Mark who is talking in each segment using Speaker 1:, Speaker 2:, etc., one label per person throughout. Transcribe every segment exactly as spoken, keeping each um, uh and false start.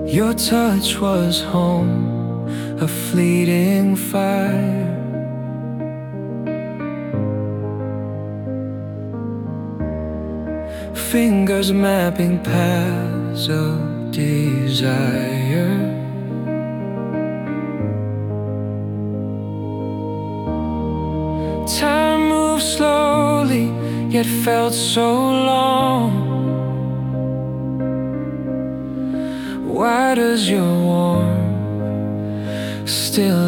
Speaker 1: Your touch was home, a fleeting fire. Fingers mapping paths of desire. Time moved slowly, yet felt so long. Why does your warmth still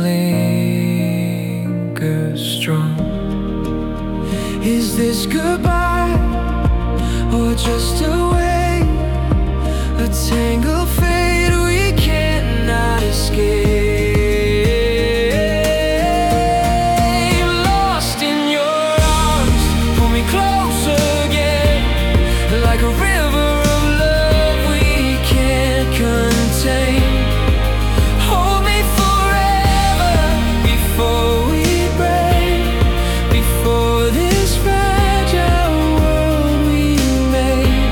Speaker 1: linger strong? Is this goodbye, or just a wave, a tangled fate we cannot escape? Lost in your arms, pull me close again, like a river of love we can't contain. Hold me forever before we break, before this fragile world we made.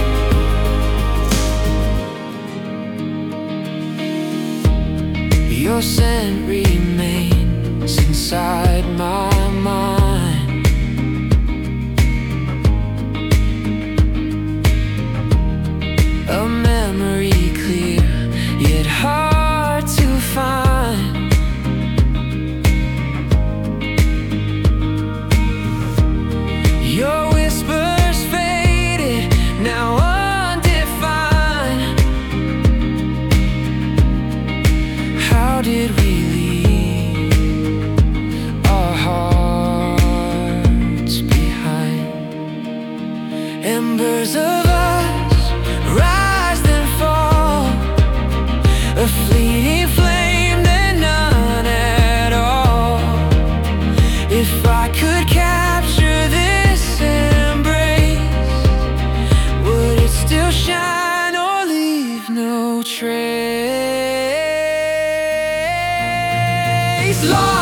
Speaker 1: Your scent remains inside my mind. A memory clear, yet hard to find. Your whispers faded, now undefined. How did we leave our hearts behind? Embers of us rise then fall, a fleeting flame, then none at all. If I could capture this embrace, would it still shine or leave no trace? Lost